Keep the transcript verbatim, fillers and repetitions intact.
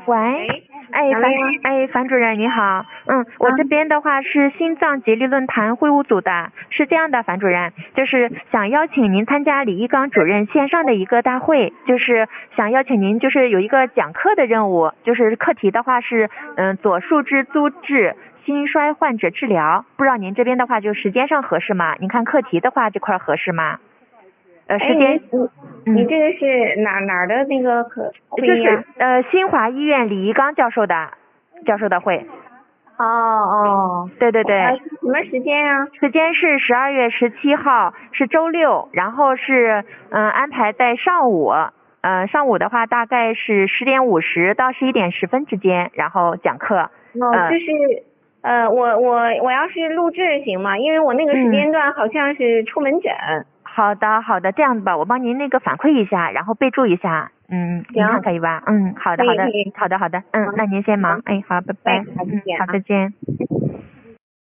喂，哎，樊喂哎樊主任你好，嗯，我这边的话是心脏吉利论坛会务组的，是这样的，樊主任，就是想邀请您参加李一刚主任线上的一个大会，就是想邀请您就是有一个讲课的任务，就是课题的话是嗯左树枝租治心衰患者治疗，不知道您这边的话就时间上合适吗？您看课题的话这块合适吗？呃，时间， 哎，你嗯， 你这个是哪哪儿的那个可会就议啊？ 是呃新华医院李一刚教授的教授的会。 哦哦， 对对对， 呃，什么时间啊？ 时间是十二月十七号，是周六，然后是嗯、呃、安排在上午，呃上午的话大概是十点五十到十一点十分之间，然后讲课。 哦， 呃就是呃，我我我要是录制行吗？因为我那个时间段好像是出门诊。 好的好的，这样子吧，我帮您那个反馈一下，然后备注一下，嗯，您看可以吧？嗯，好的好的可以可以好的好的，嗯，那您先忙，哎好，拜拜， 哎，好，再嗯，好， 见啊。 再见。